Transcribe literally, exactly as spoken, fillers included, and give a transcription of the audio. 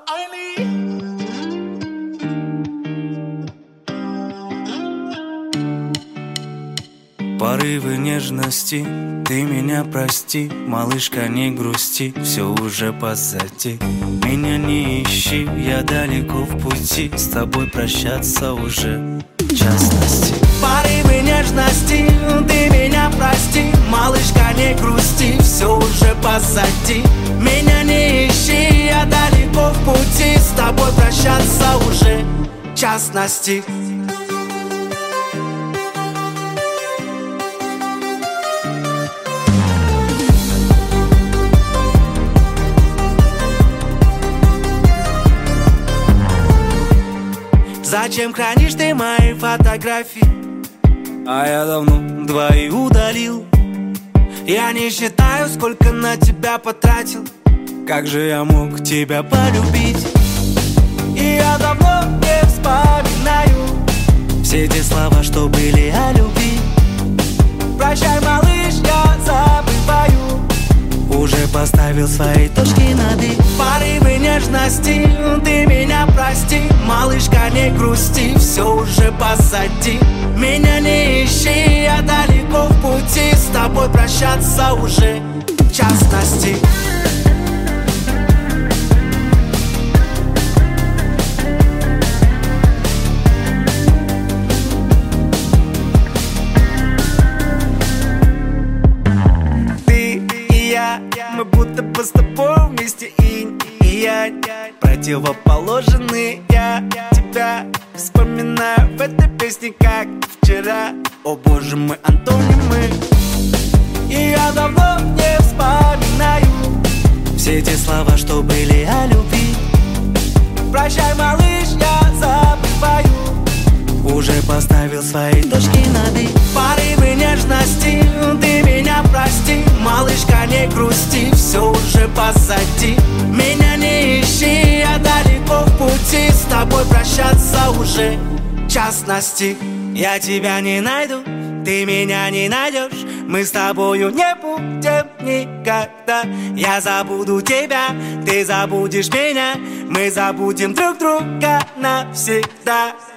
Порывы нежности, ты меня прости, малышка, не грусти, все уже позади. Меня не ищи, я далеко в пути, с тобой прощаться уже в частности. Порывы нежности, ты меня прости, малышка, не грусти, все уже позади. Меня не ищи, я далеко в пути, с тобой прощаться уже в частности. Зачем хранишь ты мои фотографии? А я давно двои удалил. Я не считаю, сколько на тебя потратил. Как же я мог тебя полюбить? И я давно не вспоминаю все те слова, что были о любви. Прощай, малыш, я забываю. Уже поставил свои точки над «и». Порывы нежности, ты меня прости, малышка, не грусти, все уже позади. Меня не ищи, я далеко в пути, с тобой прощаться уже в частности. Мы будто бы с тобой вместе, инь и янь, противоположные. Я тебя вспоминаю в этой песне, как вчера. О боже мой, антонимы. И я давно не вспоминаю все те слова, что были о любви. Прощай, малыш, я забываю. Уже поставил свои точки над «и». Порывы нежности, ты меня прости, малышка, не грусти, все уже позади. Меня не ищи, я далеко в пути, с тобой прощаться уже в частности. Я тебя не найду, ты меня не найдешь, мы с тобою не будем никогда. Я забуду тебя, ты забудешь меня, мы забудем друг друга навсегда.